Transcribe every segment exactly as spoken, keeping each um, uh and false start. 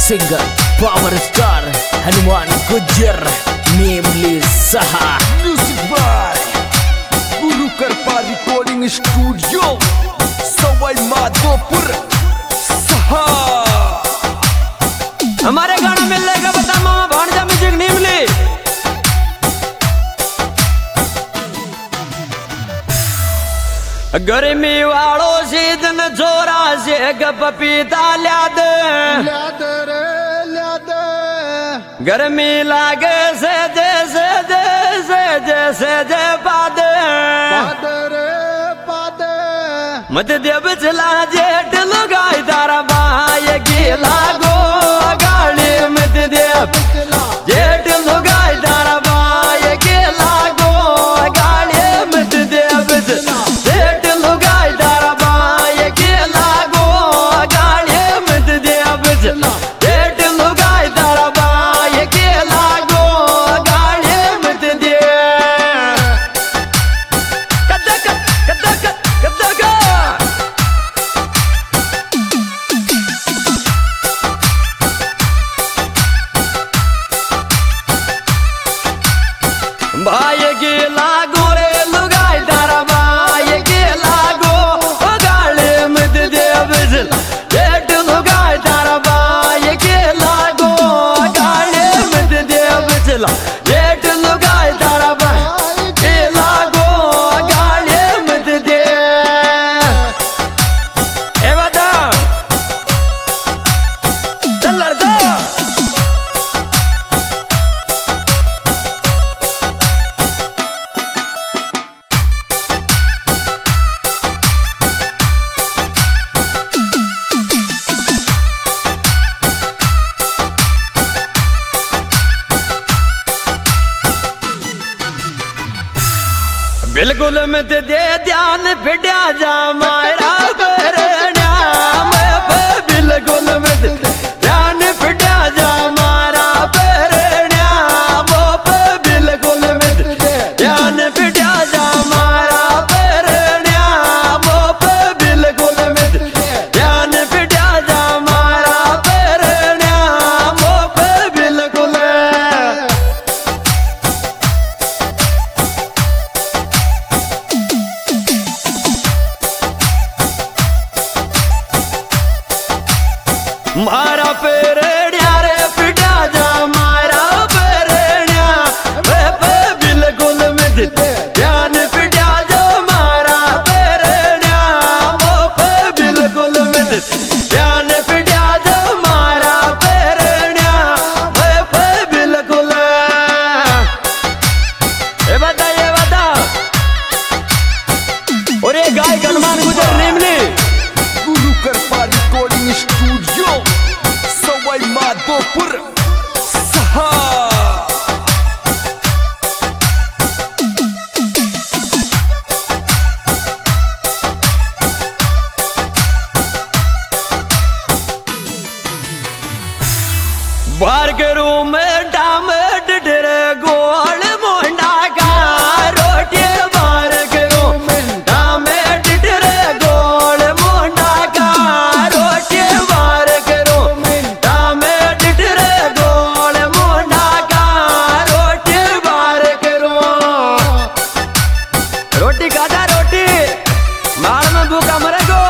Singer power star Hanuman Gujjar Nemli सहा music bye गुरु कृपा recording studio Sawai Madhopur सहा। हमारे गाना मिलने का बता मामा भाणजा म्यूजिक नेमली। गर्मी वालो सीजन छोरा से पपीता ल्या दे गर्मी लागे से जैसे जैसे जैसे जय पादे मत देव चला जेठ लगाई तारा भाई की लागो गाड़ी मत देव जेठ लगाई तारा भाई की लागो गाड़ी मत देव जेठ लगाई तारा भाई की लागो गाड़ी मत देव जेठ लगाई तारा भाई की लागो गाड़ी मत दे कदक कदक कदक भाई के लागो रे लुगाई तारा भाई के लागो गाड़ी मत देव जेठ लुगाई तारा भाई के लागो गाड़ी मत देव जेठ लुगाई तारा भाई के लागो गाड़ी मत दे ए बता चल लड़का बिल्कुल मत दे ध्यान फिटा जा मारा बरना बिल्कुल मत ध्यान फिटा जा मारा बरना बिल्कुल मत ध्यान फिटा जा मारा बरना बिल्कुल मत ध्यान फिटा जा मारा बरना बिल्कुल मारा पेरण्या रे फिटा जा मारा पेरण्या बिल्कुल मत ध्यान फिटा जा मारा पेरण्या बिल्कुल मत ध्यान फिटा जा मारा पेरण्या बिल्कुल ये बता ये बता और ये गाय हनुमान गुज्जर नेमली गुरु कृपा रिकॉर्डिंग स्टूडियो सवाई माधोपुर सहा। बाहर के रूम में डाम डिडर गोल मोंडा का रोटी बाहर के रूम में डाम डिडर गोल मोंडा का रोटी बाहर के रूम में डाम डिडर गोल मोंडा का रोटी बाहर के रूम रोटी खाजा रोटी मार में भूखा मरे गो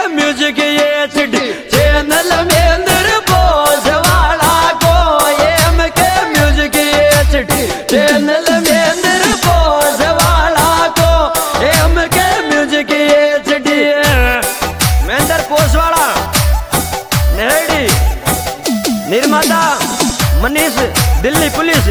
music HD channel Mendra Poswala को M K music HD channel Mendra Poswala को एम के म्यूजिक एचडी मेंद्र पोसवाला नेहड़ी निर्माता मनीष दिल्ली पुलिस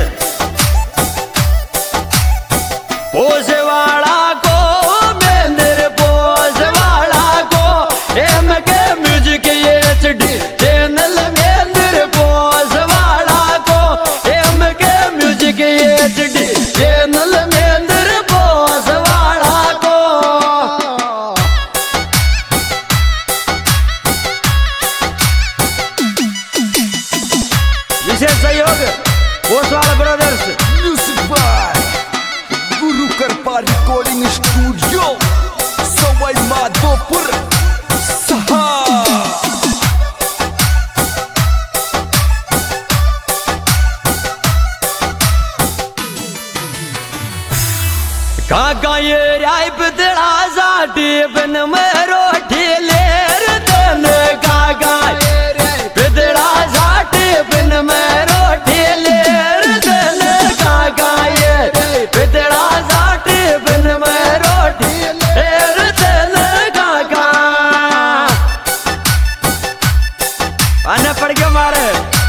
पोसवाला को मेंद्र पोसवाला को M K music HD channel Mendra Poswala को M K music HD channel Mendra Poswala को विशेष सहयोग पोसवाला ब्रदर्स म्यूजिक बाय गुरु कृपा रिकॉर्डिंग स्टूडियो सवाई माधोपुर सहा काका ये राय बदला जाटी बन में रोटी लेर दन काका बदला जाटी बन में रोटी लेर दन काका ये बदला जाटी बन में रोटी लेर दन काका आने पड़ गया मारे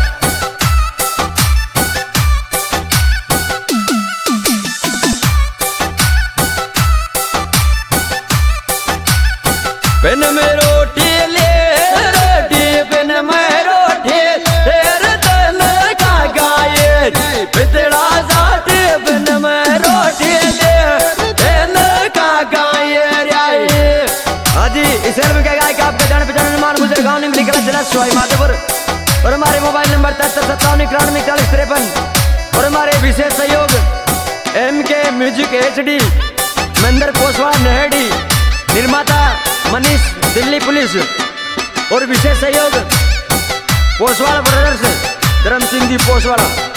बिन में रोटी ले रोटी बिन में रोटी तेरे तन का गाये बितड़ा जाटे बिन में रोटी ले तन का गाये राये हाजी इस एल्बम के गायक आपका जान पहचान निर्माण मुझे गाँव निम्न लिखा जिला सवाई माधोपुर और हमारे मोबाइल नंबर तिहत्तर सत्तावन इक्यानवे इकतालीस तिरपन और हमारे विशेष सहयोग एम के म्यूजिक एचडी मेंद्र पोसवाला नेहड़ी निर्माता मनीष दिल्ली पुलिस और विशेष सहयोग पोसवाला ब्रदर्स धर्म सिंह जी पोसवाला।